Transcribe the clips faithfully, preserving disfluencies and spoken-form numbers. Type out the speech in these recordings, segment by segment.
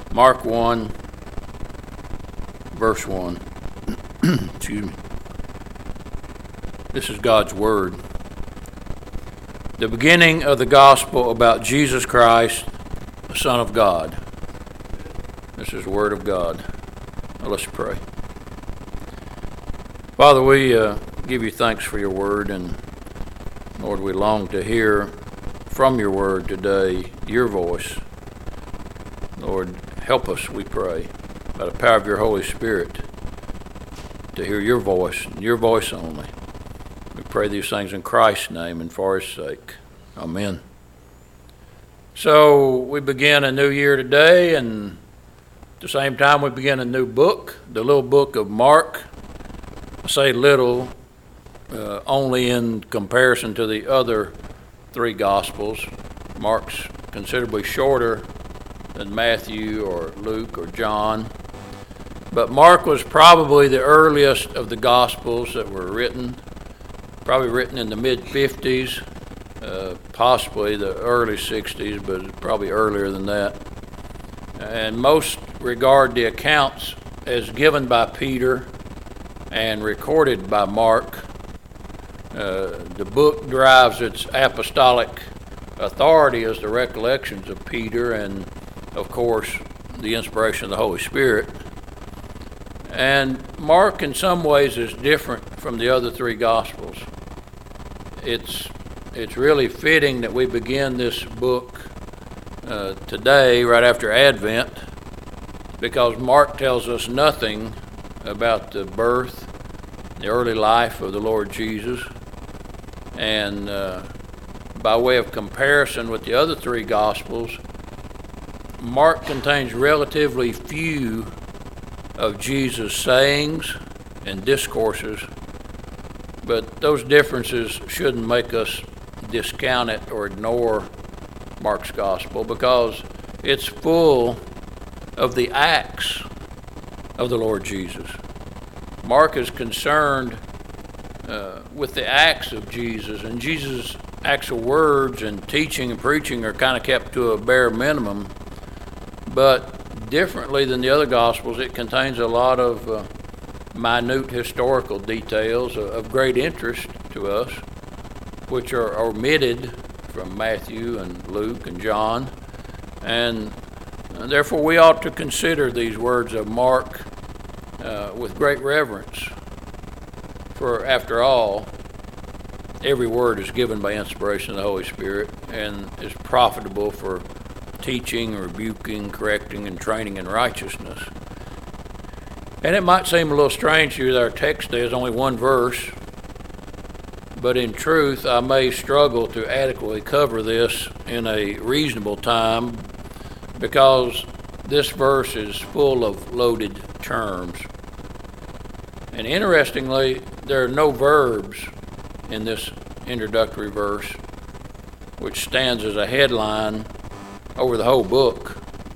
Mark one, verse one. Excuse me. This is God's Word. The beginning of the gospel about Jesus Christ, the Son of God. This is the Word of God. Now let's pray. Father, we uh, give you thanks for your Word, and Lord, we long to hear from your Word today, your voice. Lord, help us, we pray, by the power of your Holy Spirit, to hear your voice, and your voice only. We pray these things in Christ's name and for his sake. Amen. So we begin a new year today, and at the same time we begin a new book, the little book of Mark. I say little uh, only in comparison to the other three Gospels. Mark's considerably shorter than Matthew or Luke or John. But Mark was probably the earliest of the Gospels that were written, probably written in the mid-fifties, uh, possibly the early sixties, but probably earlier than that. And most regard the accounts as given by Peter and recorded by Mark. Uh, the book derives its apostolic authority as the recollections of Peter and, of course, the inspiration of the Holy Spirit. And Mark, in some ways, is different from the other three Gospels. It's it's really fitting that we begin this book uh, today, right after Advent, because Mark tells us nothing about the birth, the early life of the Lord Jesus. And uh, by way of comparison with the other three Gospels, Mark contains relatively few of Jesus' sayings and discourses, but those differences shouldn't make us discount it or ignore Mark's Gospel, because it's full of the acts of the Lord Jesus. Mark is concerned uh, with the acts of Jesus, and Jesus' actual words and teaching and preaching are kind of kept to a bare minimum, but differently than the other Gospels, it contains a lot of uh, minute historical details of, of great interest to us, which are omitted from Matthew and Luke and John, and uh, therefore we ought to consider these words of Mark uh, with great reverence. For after all, every word is given by inspiration of the Holy Spirit and is profitable for teaching, rebuking, correcting, and training in righteousness. And it might seem a little strange to you that our text today is only one verse, but in truth, I may struggle to adequately cover this in a reasonable time, because this verse is full of loaded terms. And interestingly, there are no verbs in this introductory verse, which stands as a headline over the whole book.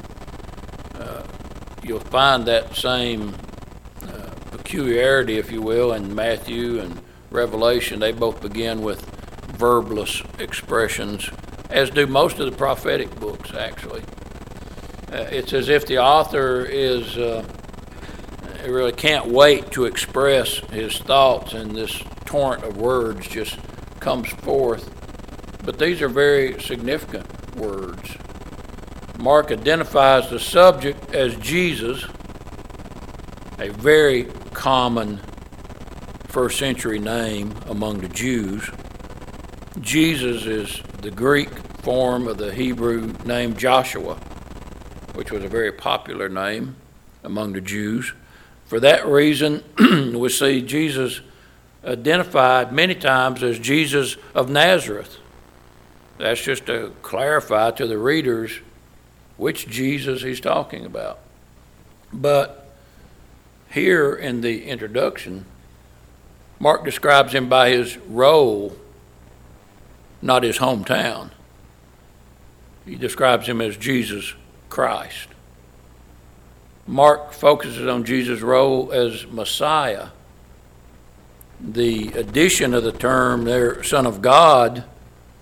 Uh, you'll find that same uh, peculiarity, if you will, in Matthew and Revelation. They both begin with verbless expressions, as do most of the prophetic books, actually. Uh, it's as if the author is uh, really can't wait to express his thoughts, and this torrent of words just comes forth. But these are very significant words. Mark identifies the subject as Jesus, a very common first century name among the Jews. Jesus is the Greek form of the Hebrew name Joshua, which was a very popular name among the Jews. For that reason, we see Jesus identified many times as Jesus of Nazareth. That's just to clarify to the readers which Jesus he's talking about. But here in the introduction, Mark describes him by his role, not his hometown. He describes him as Jesus Christ. Mark focuses on Jesus' role as Messiah. The addition of the term there, Son of God,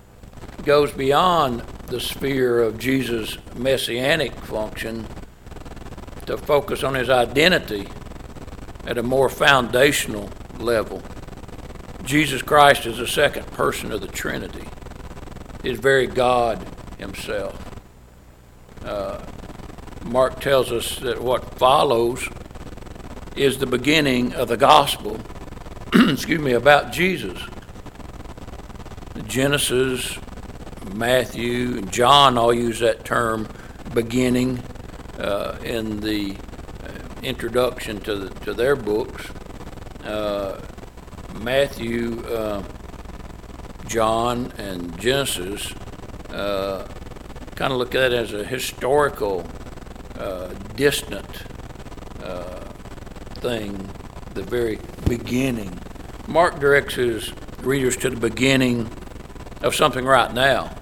goes beyond the sphere of Jesus' messianic function to focus on his identity at a more foundational level. Jesus Christ is the second person of the Trinity. He is very God himself. Uh, Mark tells us that what follows is the beginning of the gospel, excuse me, about Jesus. Genesis, Matthew, and John all use that term beginning uh, in the uh, introduction to, the, to their books. Uh, Matthew, uh, John, and Genesis uh, kind of look at it as a historical, uh, distant uh, thing, the very beginning. Mark directs his readers to the beginning of something right now.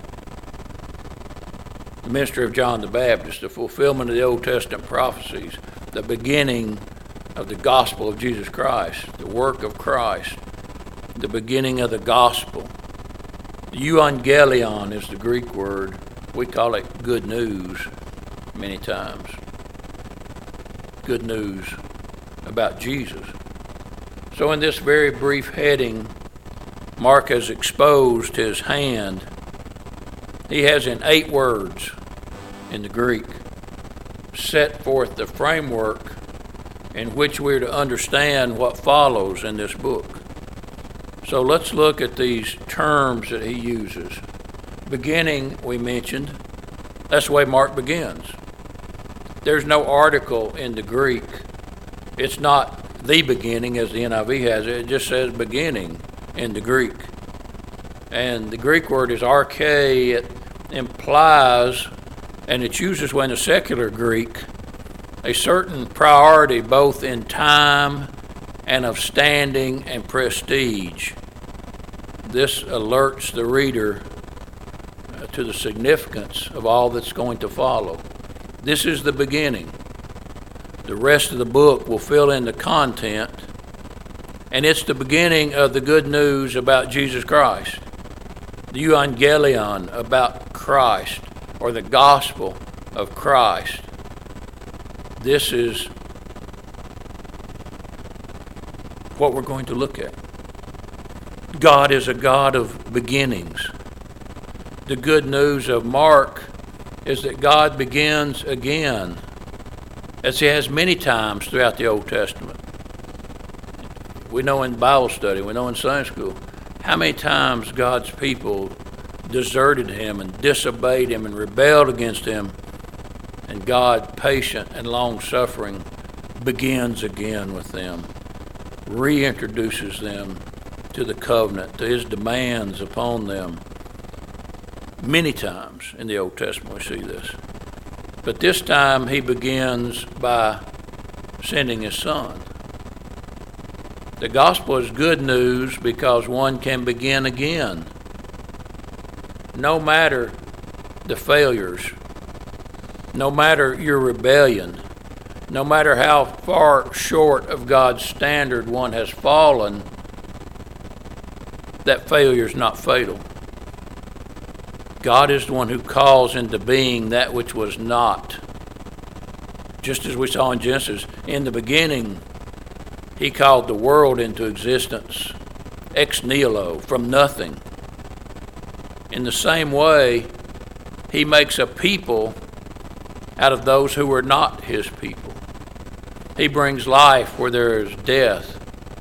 The ministry of John the Baptist, the fulfillment of the Old Testament prophecies, the beginning of the gospel of Jesus Christ, the work of Christ, the beginning of the gospel. Euangelion is the Greek word. We call it good news many times. Good news about Jesus. So in this very brief heading, Mark has exposed his hand. He has in eight words in the Greek set forth the framework in which we're to understand what follows in this book. So let's look at these terms that he uses. Beginning, we mentioned, that's the way Mark begins. There's no article in the Greek. It's not the beginning as the N I V has it. It just says beginning in the Greek. And the Greek word is arche. It implies, and it's used this way in the secular Greek, a certain priority both in time and of standing and prestige. This alerts the reader uh, to the significance of all that's going to follow. This is the beginning. The rest of the book will fill in the content, and it's the beginning of the good news about Jesus Christ, the euangelion about Christ, or the gospel of Christ. This is what we're going to look at. God is a God of beginnings. The good news of Mark is that God begins again, as he has many times throughout the Old Testament. We know in Bible study, we know in Sunday school, how many times God's people deserted him and disobeyed him and rebelled against him, and God, patient and long-suffering, begins again with them, reintroduces them to the covenant, to his demands upon them. Many times in the Old Testament we see this. But this time he begins by sending his son. The gospel is good news because one can begin again. No matter the failures, no matter your rebellion, no matter how far short of God's standard one has fallen, that failure is not fatal. God is the one who calls into being that which was not. Just as we saw in Genesis, in the beginning, he called the world into existence, ex nihilo, from nothing. In the same way, he makes a people out of those who were not his people. He brings life where there is death.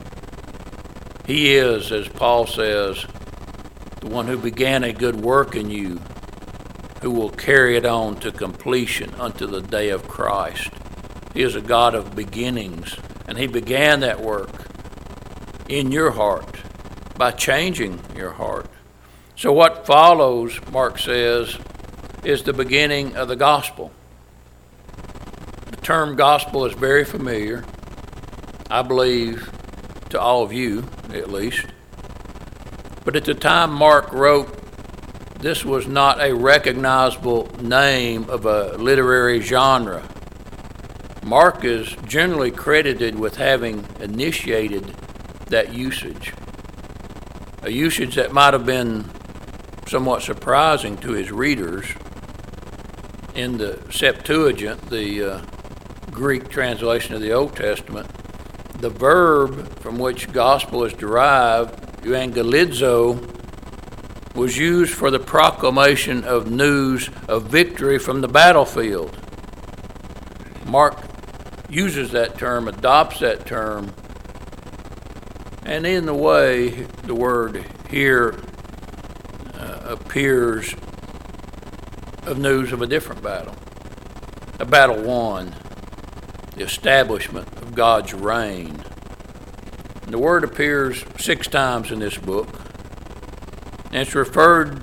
He is, as Paul says, the one who began a good work in you, who will carry it on to completion unto the day of Christ. He is a God of beginnings, and he began that work in your heart by changing your heart. So what follows, Mark says, is the beginning of the gospel. The term gospel is very familiar, I believe, to all of you, at least. But at the time Mark wrote, this was not a recognizable name of a literary genre. Mark is generally credited with having initiated that usage, a usage that might have been somewhat surprising to his readers. In the Septuagint, the uh, Greek translation of the Old Testament, the verb from which gospel is derived, euangelizo, was used for the proclamation of news of victory from the battlefield. Mark uses that term, adopts that term, and in the way the word here uh, appears of news of a different battle, a battle won, the establishment of God's reign. And the word appears six times in this book, and it's referred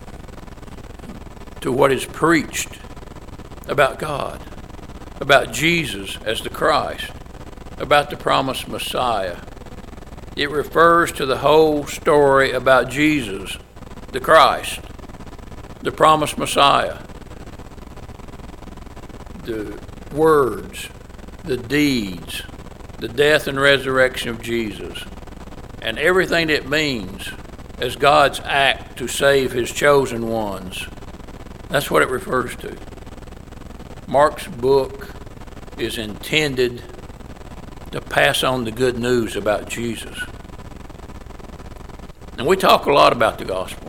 to what is preached about God, about Jesus as the Christ, about the promised Messiah. It refers to the whole story about Jesus, the Christ, the promised Messiah, the words, the deeds, the death and resurrection of Jesus, and everything it means as God's act to save his chosen ones. That's what it refers to. Mark's book is intended to pass on the good news about Jesus. And we talk a lot about the gospel.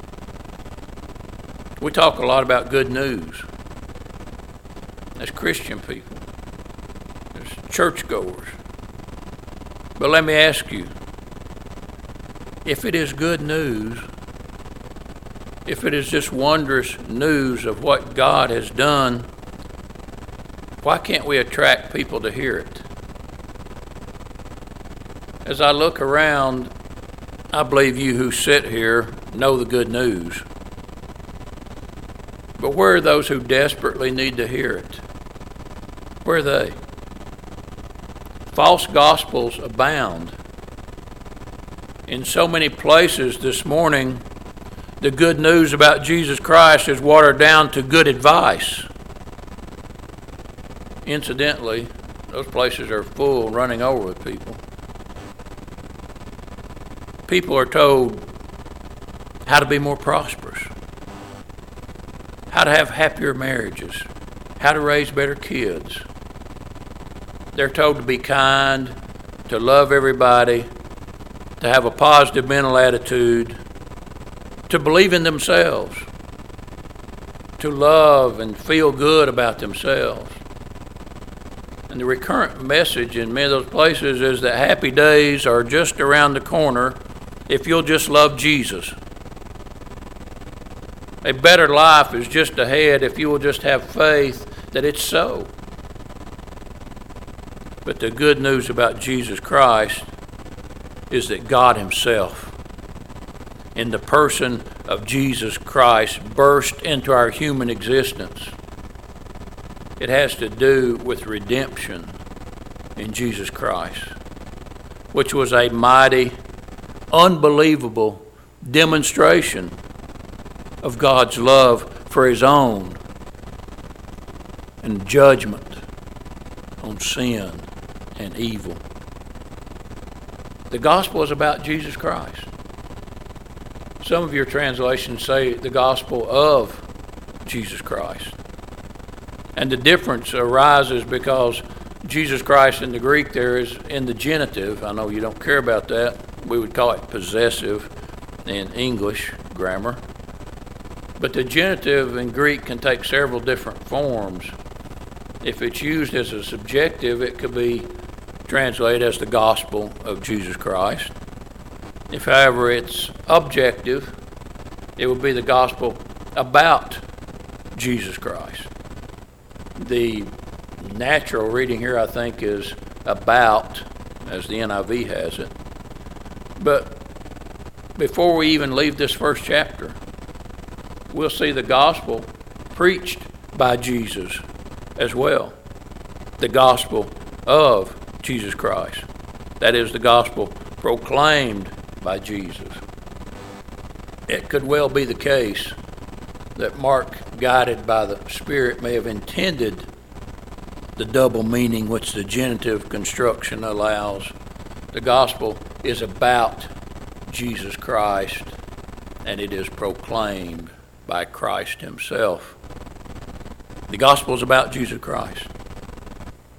We talk a lot about good news as Christian people, as churchgoers. But let me ask you, if it is good news, if it is just wondrous news of what God has done, why can't we attract people to hear it? As I look around, I believe you who sit here know the good news. But where are those who desperately need to hear it? Where are they? False gospels abound. In so many places this morning, the good news about Jesus Christ is watered down to good advice. Incidentally, those places are full, running over with people. People are told how to be more prosperous, how to have happier marriages, how to raise better kids. They're told to be kind, to love everybody, to have a positive mental attitude, to believe in themselves, to love and feel good about themselves. And the recurrent message in many of those places is that happy days are just around the corner if you'll just love Jesus. A better life is just ahead if you will just have faith that it's so. But the good news about Jesus Christ is that God himself, in the person of Jesus Christ, burst into our human existence. It has to do with redemption in Jesus Christ, which was a mighty, unbelievable demonstration of God's love for his own and judgment on sin and evil. The gospel is about Jesus Christ. Some of your translations say the gospel of Jesus Christ. And the difference arises because Jesus Christ in the Greek there is in the genitive. I know you don't care about that. We would call it possessive in English grammar. But the genitive in Greek can take several different forms. If it's used as a subjective, it could be translated as the gospel of Jesus Christ. If, however, it's objective, it would be the gospel about Jesus Christ. The natural reading here, I think, is about, as the N I V has it. But before we even leave this first chapter, we'll see the gospel preached by Jesus as well. The gospel of Jesus Christ. That is the gospel proclaimed by Jesus. It could well be the case that Mark, guided by the Spirit, may have intended the double meaning which the genitive construction allows. The gospel is about Jesus Christ, and it is proclaimed by Christ himself. The gospel is about Jesus Christ.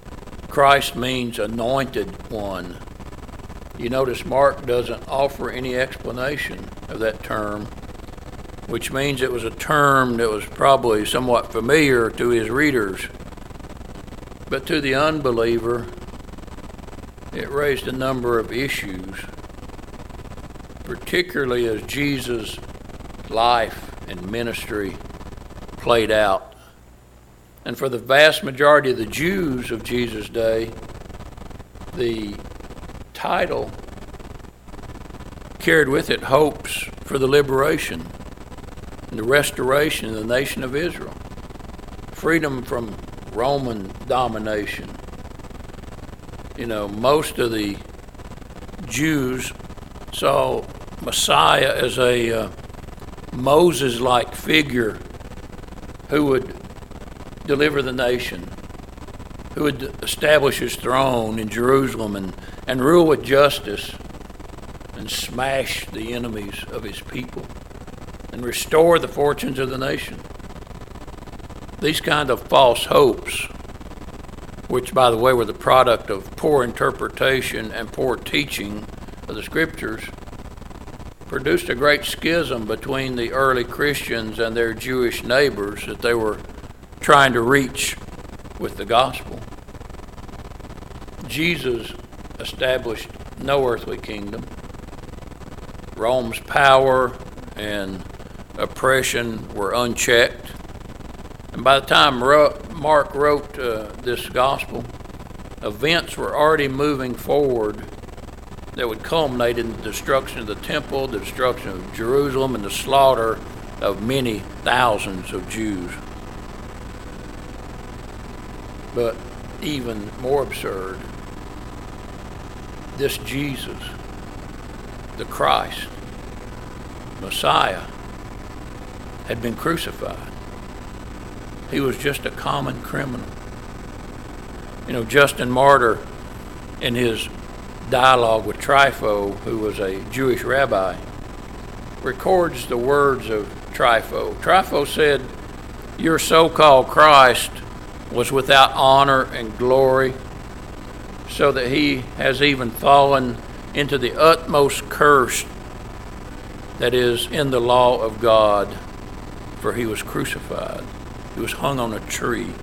Christ means anointed one. You notice Mark doesn't offer any explanation of that term, which means it was a term that was probably somewhat familiar to his readers. But to the unbeliever, it raised a number of issues, particularly as Jesus' life and ministry played out. And for the vast majority of the Jews of Jesus' day, the title carried with it hopes for the liberation and the restoration of the nation of Israel, freedom from Roman domination. You know, most of the Jews saw Messiah as a uh, Moses-like figure who would deliver the nation, who would establish his throne in Jerusalem and, and rule with justice and smash the enemies of his people and restore the fortunes of the nation. These kind of false hopes, which, by the way, were the product of poor interpretation and poor teaching of the Scriptures, produced a great schism between the early Christians and their Jewish neighbors that they were trying to reach with the gospel. Jesus established no earthly kingdom. Rome's power and oppression were unchecked. And by the time Mark wrote uh, this gospel, events were already moving forward that would culminate in the destruction of the temple, the destruction of Jerusalem, and the slaughter of many thousands of Jews. But even more absurd, this Jesus, the Christ, Messiah, had been crucified. He was just a common criminal. You know, Justin Martyr, in his dialogue with Trypho, who was a Jewish rabbi, records the words of Trypho. Trypho said, "Your so-called Christ was without honor and glory, so that he has even fallen into the utmost curse that is in the law of God, for he was crucified. He was hung on a tree."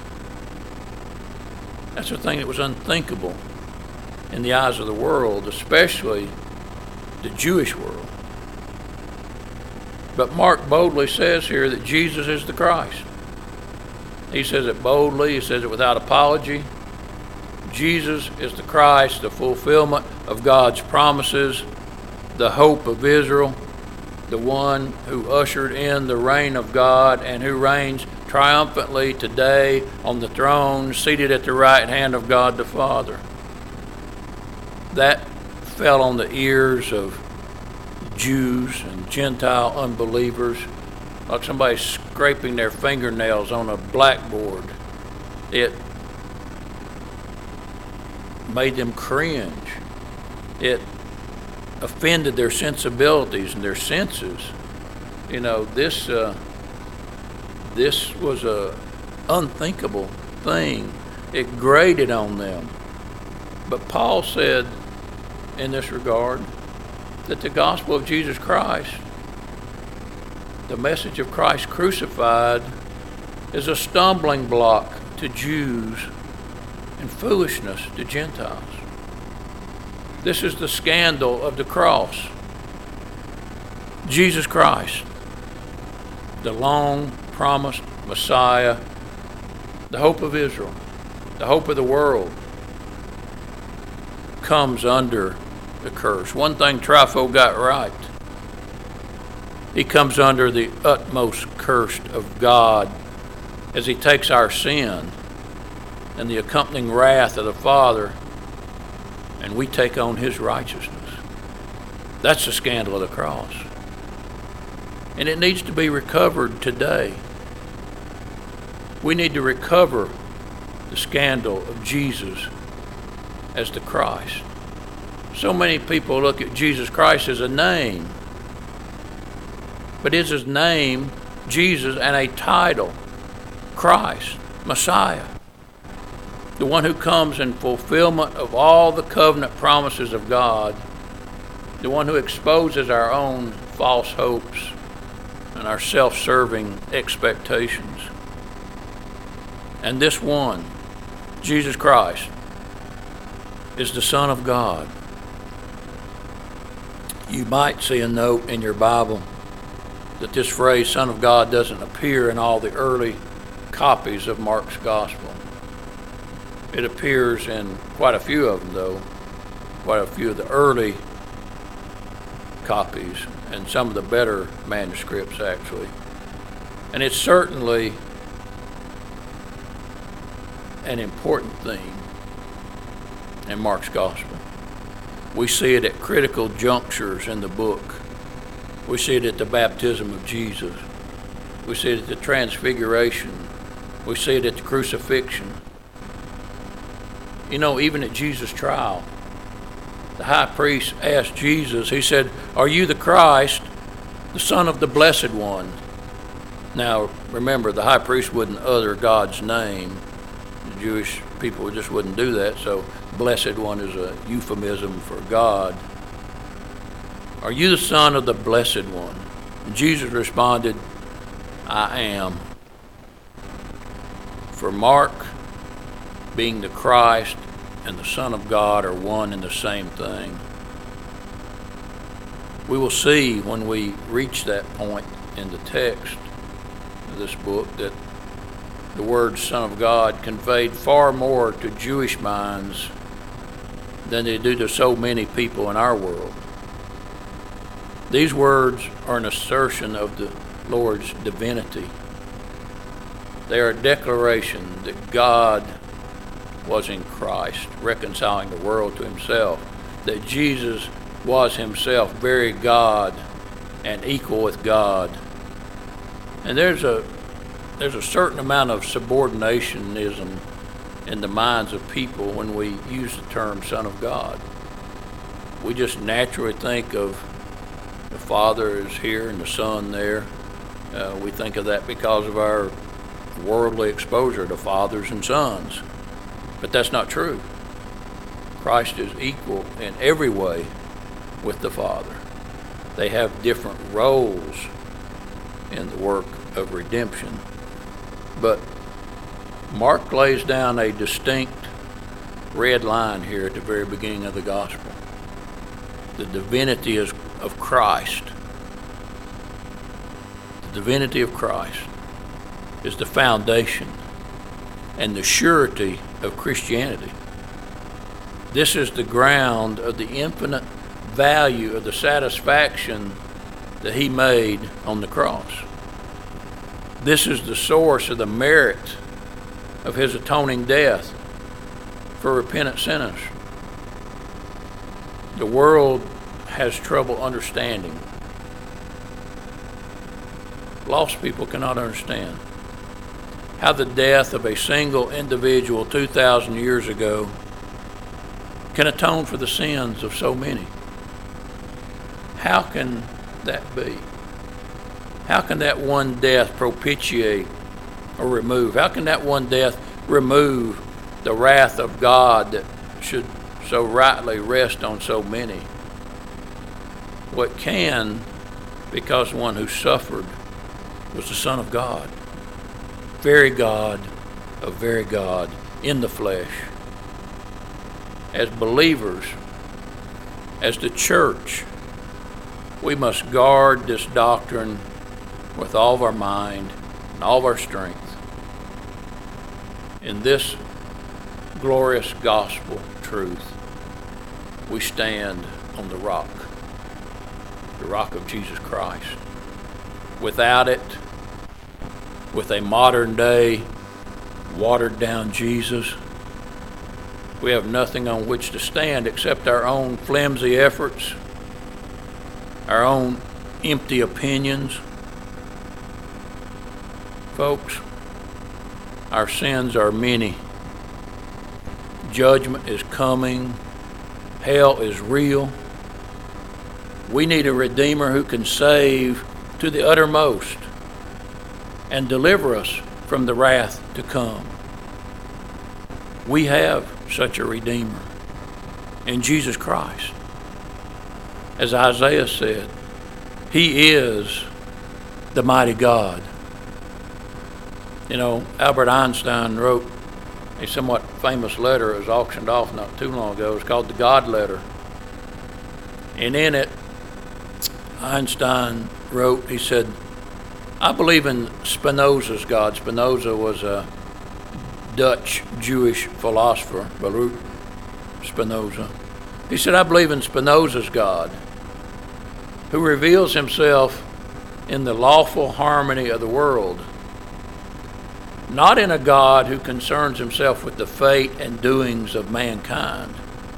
That's a thing that was unthinkable in the eyes of the world, especially the Jewish world. But Mark boldly says here that Jesus is the Christ. He says it boldly, he says it without apology. Jesus is the Christ, the fulfillment of God's promises, the hope of Israel, the one who ushered in the reign of God and who reigns triumphantly today on the throne, seated at the right hand of God the Father. That fell on the ears of Jews and Gentile unbelievers like somebody scraping their fingernails on a blackboard. It made them cringe. It offended their sensibilities and their senses. You know, this uh, this was a unthinkable thing. It grated on them. But Paul said in this regard that the gospel of Jesus Christ, the message of Christ crucified, is a stumbling block to Jews and foolishness to Gentiles. This is the scandal of the cross. Jesus Christ, the long-promised Messiah, the hope of Israel, the hope of the world, comes under the curse. One thing Trypho got right. He comes under the utmost curse of God as he takes our sin and the accompanying wrath of the Father, and we take on his righteousness. That's the scandal of the cross. And it needs to be recovered today. We need to recover the scandal of Jesus as the Christ. So many people look at Jesus Christ as a name, but it's his name, Jesus, and a title, Christ, Messiah. the one who comes in fulfillment of all the covenant promises of God, the one who exposes our own false hopes and our self-serving expectations. And this one, Jesus Christ, is the Son of God. You might see a note in your Bible that this phrase, Son of God, doesn't appear in all the early copies of Mark's Gospel. It appears in quite a few of them, though, quite a few of the early copies, and some of the better manuscripts, actually. And it's certainly an important theme in Mark's Gospel. We see it at critical junctures in the book. We see it at the baptism of Jesus. We see it at the transfiguration. We see it at the crucifixion. You know, even at Jesus' trial, the high priest asked Jesus, he said, "Are you the Christ, the Son of the Blessed One?" Now, remember, the high priest wouldn't utter God's name. The Jewish people just wouldn't do that, so Blessed One is a euphemism for God. "Are you the Son of the Blessed One?" And Jesus responded, "I am." For Mark, being the Christ and the Son of God are one and the same thing. We will see when we reach that point in the text of this book that the word Son of God conveyed far more to Jewish minds than they do to so many people in our world. These words are an assertion of the Lord's divinity. They are a declaration that God was in Christ, reconciling the world to himself, that Jesus was himself very God and equal with God. And there's a there's a certain amount of subordinationism in the minds of people when we use the term Son of God. We just naturally think of the Father is here and the Son there. Uh, we think of that because of our worldly exposure to fathers and sons. But that's not true. Christ is equal in every way with the Father. They have different roles in the work of redemption. But Mark lays down a distinct red line here at the very beginning of the Gospel. The divinity is of Christ. The divinity of Christ is the foundation and the surety of Christianity. This is the ground of the infinite value of the satisfaction that he made on the cross. This is the source of the merit of his atoning death for repentant sinners. The world has trouble understanding. Lost people cannot understand how the death of a single individual two thousand years ago can atone for the sins of so many. How can that be? How can that one death propitiate or remove? How can that one death remove the wrath of God that should so rightly rest on so many? What can, because one who suffered was the Son of God. Very God of very God in the flesh. As believers, as the church, we must guard this doctrine with all of our mind and all of our strength. In this glorious gospel truth, we stand on the rock, the rock of Jesus Christ. Without it, with a modern day, watered down Jesus, we have nothing on which to stand except our own flimsy efforts, our own empty opinions. Folks, our sins are many. Judgment is coming. Hell is real. We need a Redeemer who can save to the uttermost and deliver us from the wrath to come. We have such a Redeemer in Jesus Christ. As Isaiah said, He is the mighty God. You know, Albert Einstein wrote a somewhat famous letter. It was auctioned off not too long ago. It's called the God Letter. And in it, Einstein wrote, he said, I believe in Spinoza's God. Spinoza was a Dutch Jewish philosopher, Baruch Spinoza. He said, I believe in Spinoza's God, who reveals himself in the lawful harmony of the world, not in a God who concerns himself with the fate and doings of mankind.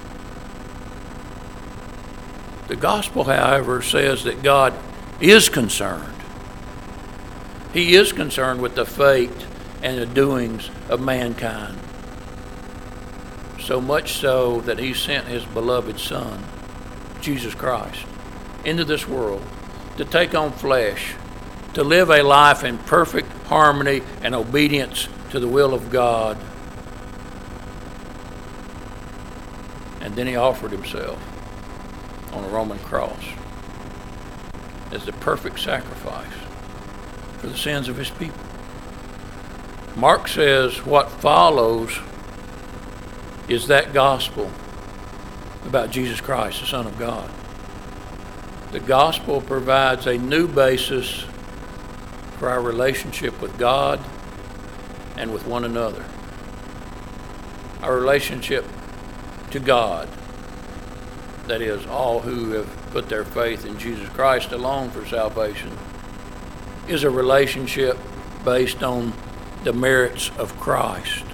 The gospel, however, says that God is concerned. He is concerned with the fate and the doings of mankind. So much so that He sent His beloved Son, Jesus Christ, into this world to take on flesh, to live a life in perfect harmony and obedience to the will of God. And then He offered Himself on a Roman cross as the perfect sacrifice for the sins of His people. Mark says what follows is that gospel about Jesus Christ, the Son of God. The gospel provides a new basis for our relationship with God and with one another. Our relationship to God, that is, all who have put their faith in Jesus Christ alone for salvation, is a relationship based on the merits of Christ.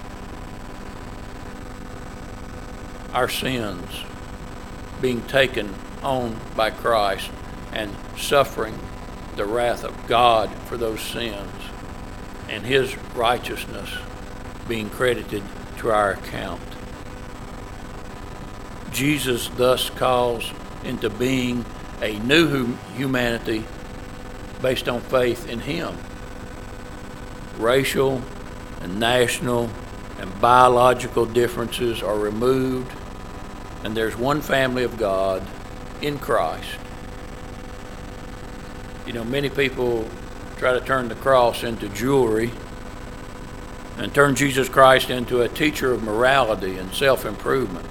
Our sins being taken on by Christ and suffering the wrath of God for those sins, and His righteousness being credited to our account. Jesus thus calls into being a new hum- humanity based on faith in Him. Racial and national and biological differences are removed, and there's one family of God in Christ. You know, many people try to turn the cross into jewelry and turn Jesus Christ into a teacher of morality and self-improvement.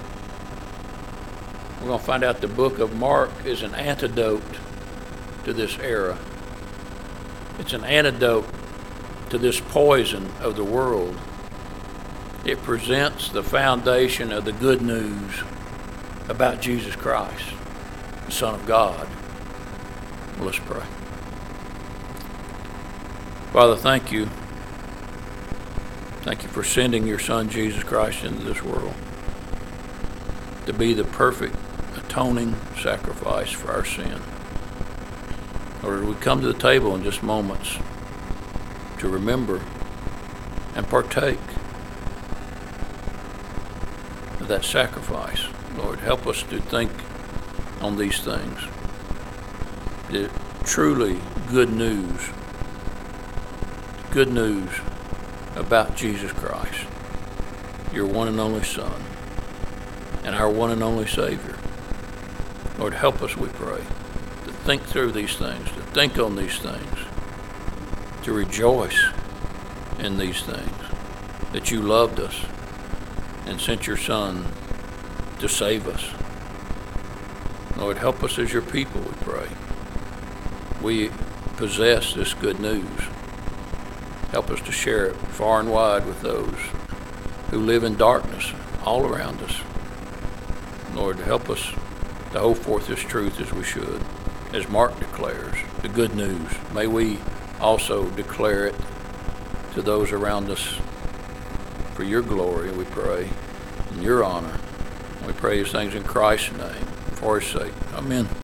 We're going to find out the book of Mark is an antidote to this era. It's an antidote to this poison of the world. It presents the foundation of the good news about Jesus Christ, the Son of God. Well, let's pray. Father, thank you. Thank you for sending your Son, Jesus Christ, into this world to be the perfect atoning sacrifice for our sin. Lord, we come to the table in just moments to remember and partake of that sacrifice. Lord, help us to think on these things. The truly good news, good news about Jesus Christ, your one and only Son, and our one and only Savior. Lord, help us, we pray, to think through these things, to think on these things, to rejoice in these things, that you loved us and sent your Son to save us. Lord, help us as your people, we pray. We possess this good news. Help us to share it far and wide with those who live in darkness all around us. Lord, help us to hold forth this truth as we should. As Mark declares, the good news. May we also declare it to those around us for your glory, we pray, in your honor. We pray these things in Christ's name, for his sake. Amen.